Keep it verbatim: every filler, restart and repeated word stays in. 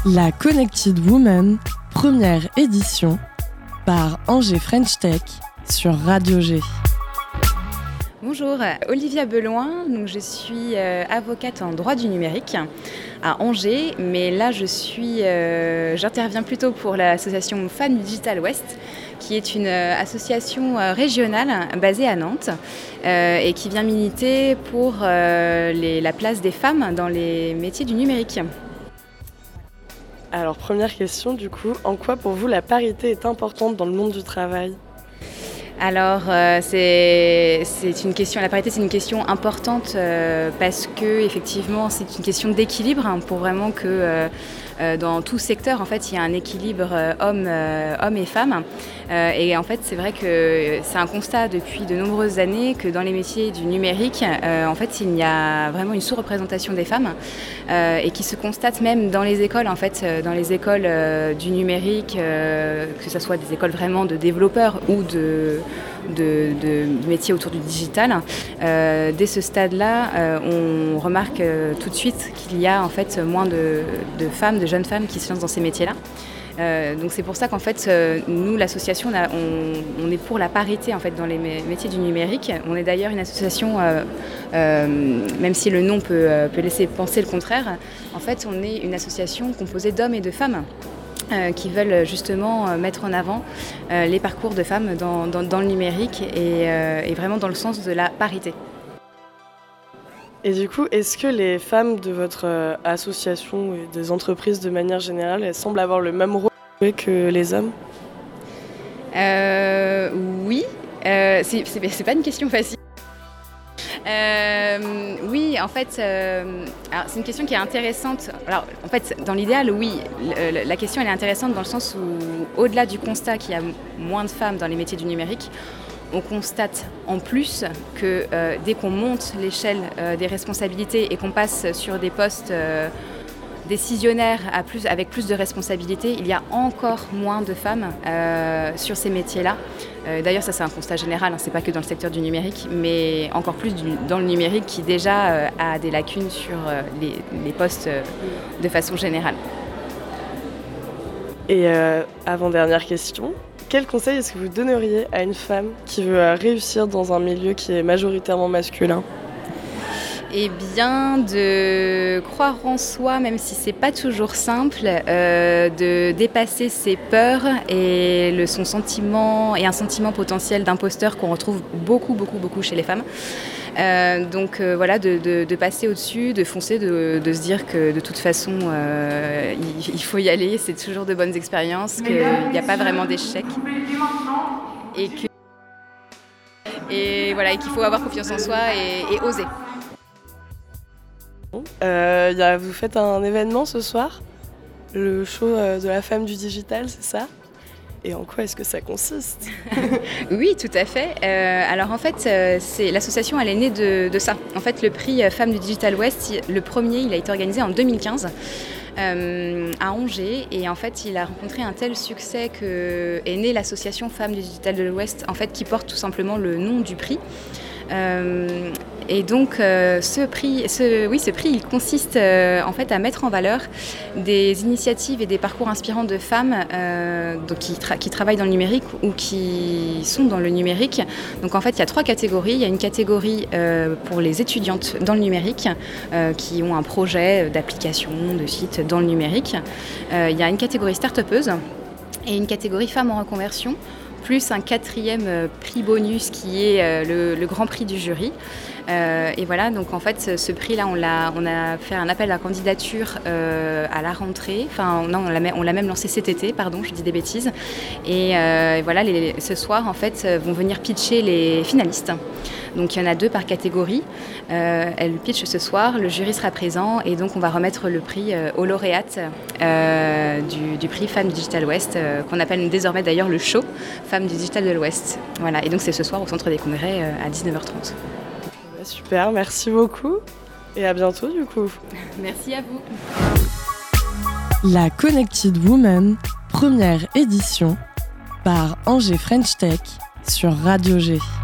La Connected Woman, première édition, par Angers French Tech sur Radio G. Bonjour, Olivia Beloin, donc je suis euh, avocate en droit du numérique à Angers, mais là je suis, euh, j'interviens plutôt pour l'association Femmes du Digital West, qui est une euh, association euh, régionale basée à Nantes euh, et qui vient militer pour euh, les, la place des femmes dans les métiers du numérique. Alors première question du coup, en quoi pour vous la parité est importante dans le monde du travail ? Alors, euh, c'est, c'est une question, la parité, c'est une question importante euh, parce que effectivement, c'est une question d'équilibre hein, pour vraiment que euh, euh, dans tout secteur, en fait, il y a un équilibre euh, homme, euh, homme et femme. Euh, et en fait, c'est vrai que c'est un constat depuis de nombreuses années que dans les métiers du numérique, euh, en fait, il y a vraiment une sous-représentation des femmes euh, et qui se constate même dans les écoles, en fait, dans les écoles euh, du numérique, euh, que ce soit des écoles vraiment de développeurs ou de De, de métiers autour du digital. Euh, dès ce stade-là, euh, on remarque euh, tout de suite qu'il y a en fait moins de, de femmes, de jeunes femmes qui se lancent dans ces métiers-là. Euh, donc c'est pour ça qu'en fait, euh, nous, l'association, on, a, on, on est pour la parité en fait dans les métiers du numérique. On est d'ailleurs une association, euh, euh, même si le nom peut, peut laisser penser le contraire, en fait, on est une association composée d'hommes et de femmes. Euh, qui veulent justement euh, mettre en avant euh, les parcours de femmes dans, dans, dans le numérique et, euh, et vraiment dans le sens de la parité. Et du coup, est-ce que les femmes de votre euh, association et des entreprises de manière générale, elles semblent avoir le même rôle que les hommes ? euh, Oui, euh, c'est, c'est, c'est pas une question facile. Euh, oui, en fait, euh, alors c'est une question qui est intéressante. Alors, en fait, dans l'idéal, oui, le, la question elle est intéressante dans le sens où, au-delà du constat qu'il y a moins de femmes dans les métiers du numérique, on constate en plus que euh, dès qu'on monte l'échelle euh, des responsabilités et qu'on passe sur des postes euh, décisionnaires à plus, avec plus de responsabilités, il y a encore moins de femmes euh, sur ces métiers-là. Euh, d'ailleurs, ça c'est un constat général, hein, c'est pas que dans le secteur du numérique, mais encore plus du, dans le numérique qui déjà euh, a des lacunes sur euh, les, les postes euh, de façon générale. Et euh, avant-dernière question, quel conseil est-ce que vous donneriez à une femme qui veut euh, réussir dans un milieu qui est majoritairement masculin ? Eh bien, de croire en soi, même si c'est pas toujours simple, euh, de dépasser ses peurs et le, son sentiment et un sentiment potentiel d'imposteur qu'on retrouve beaucoup, beaucoup, beaucoup chez les femmes. Euh, donc euh, voilà, de, de, de passer au-dessus, de foncer, de, de se dire que de toute façon, euh, il, il faut y aller, c'est toujours de bonnes expériences, qu'il n'y a pas vraiment d'échec et que et voilà, et qu'il faut avoir confiance en soi et, et oser. Euh, y a, vous faites un événement ce soir, le show euh, de la femme du digital, c'est ça ? Et en quoi est-ce que ça consiste ? Oui, tout à fait. Euh, alors en fait, euh, c'est, l'association elle est née de, de ça. En fait, le prix Femmes du Digital West, le premier, il a été organisé en deux mille quinze euh, à Angers. Et en fait, il a rencontré un tel succès que est née l'association Femmes du Digital de l'Ouest, en fait, qui porte tout simplement le nom du prix. Euh, et donc euh, ce prix, ce, oui, ce prix il consiste euh, en fait à mettre en valeur des initiatives et des parcours inspirants de femmes euh, donc qui, tra- qui travaillent dans le numérique ou qui sont dans le numérique. Donc en fait il y a trois catégories. Il y a une catégorie euh, pour les étudiantes dans le numérique euh, qui ont un projet d'application, de site dans le numérique. Euh, il y a une catégorie start-upeuse et une catégorie femmes en reconversion, plus un quatrième prix bonus qui est euh, le, le grand prix du jury. Euh, et voilà, donc en fait, ce, ce prix-là, on, l'a, on a fait un appel à candidature euh, à la rentrée. Enfin, non, on l'a, on l'a même lancé cet été, pardon, je dis des bêtises. Et euh, voilà, les, ce soir, en fait, vont venir pitcher les finalistes. Donc il y en a deux par catégorie. Euh, elles pitchent ce soir, le jury sera présent et donc on va remettre le prix euh, aux lauréates euh, du, du prix Femmes du Digital West, euh, qu'on appelle désormais d'ailleurs le show Femmes du Digital de l'Ouest. Voilà, et donc c'est ce soir au Centre des Congrès euh, à dix-neuf heures trente. Super, merci beaucoup et à bientôt du coup. Merci à vous. La Connected Woman, première édition par Angers French Tech sur Radio G.